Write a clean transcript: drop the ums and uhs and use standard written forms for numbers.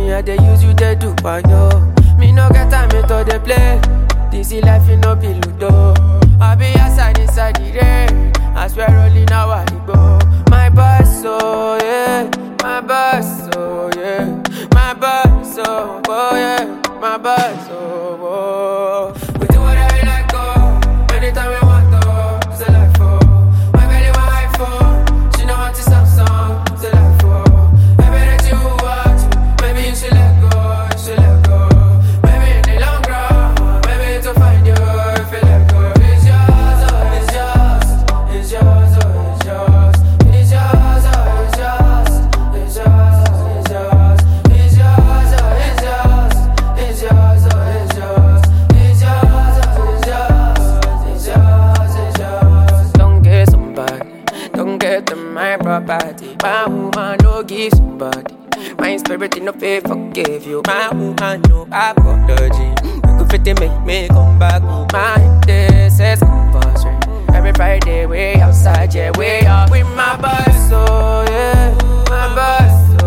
Me, I dey use you, they do for yo. Me no get time to the play. This is life, you no be ludo. I be outside inside the rain. I swear rolling now I go. My boss, oh yeah. My boss, oh yeah. My boss, oh yeah. My boss, oh. We do whatever we like, oh. Anytime we want to. It's a life, oh. My belly want iPhone. She know want to Samsung. It's a life, oh. Everything you watch, maybe you should let go. You should let go. Maybe in the long run, maybe to find you if you let go. It's yours, oh, it's yours. It's yours, oh, it's yours. It's yours, oh, it's yours. It's yours, oh, it's yours. It's yours, oh, it's yours. It's yours, oh, it's yours. It's yours, oh, it's yours. It's yours, it's yours. Don't get somebody, don't get them my property. My woman no give somebody. My spirit in no faith forgive you. My woman no apology. You could fit it, make me come back. My day says compulsory. Every Friday way outside, yeah, way up with my boss, oh yeah. My boss,